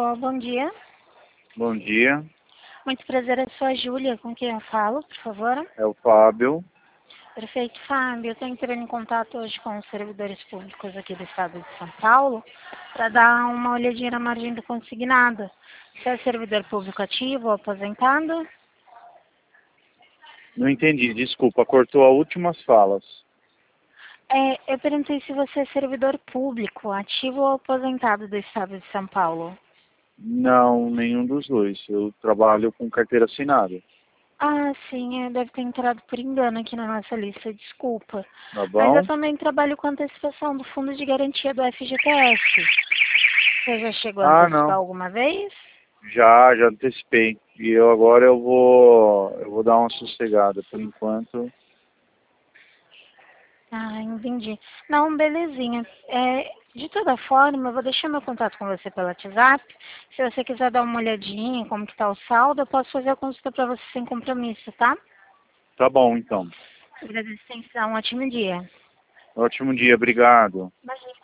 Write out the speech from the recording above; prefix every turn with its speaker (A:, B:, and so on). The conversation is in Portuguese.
A: Alô, bom dia.
B: Bom dia,
A: Muito prazer, eu sou a Júlia, com quem eu falo, por favor.
B: é o Fábio.
A: Perfeito, Fábio. Eu estou entrando em contato hoje com os servidores públicos aqui do estado de São Paulo para dar uma olhadinha na margem do consignado. Você é servidor público ativo ou aposentado?
B: Não entendi, desculpa, cortou as últimas falas.
A: Eu perguntei se você é servidor público, ativo ou aposentado do estado de São Paulo.
B: Não, nenhum dos dois. Eu trabalho com carteira assinada,
A: Ah, sim, deve ter entrado por engano aqui na nossa lista, desculpa.
B: tá
A: Mas eu
B: bom?
A: também trabalho com antecipação do Fundo de Garantia do FGTS. Você já chegou a
B: Ah,
A: antecipar
B: não,
A: alguma vez?
B: já antecipei. E eu vou dar uma sossegada por enquanto.
A: Ah, entendi. Não, belezinha. De toda forma, eu vou deixar meu contato com você pelo WhatsApp. Se você quiser dar uma olhadinha em como que tá o saldo, eu posso fazer a consulta para você sem compromisso, tá?
B: Tá bom, então.
A: Agradeço, um ótimo dia.
B: Ótimo dia, obrigado.
A: Imagina.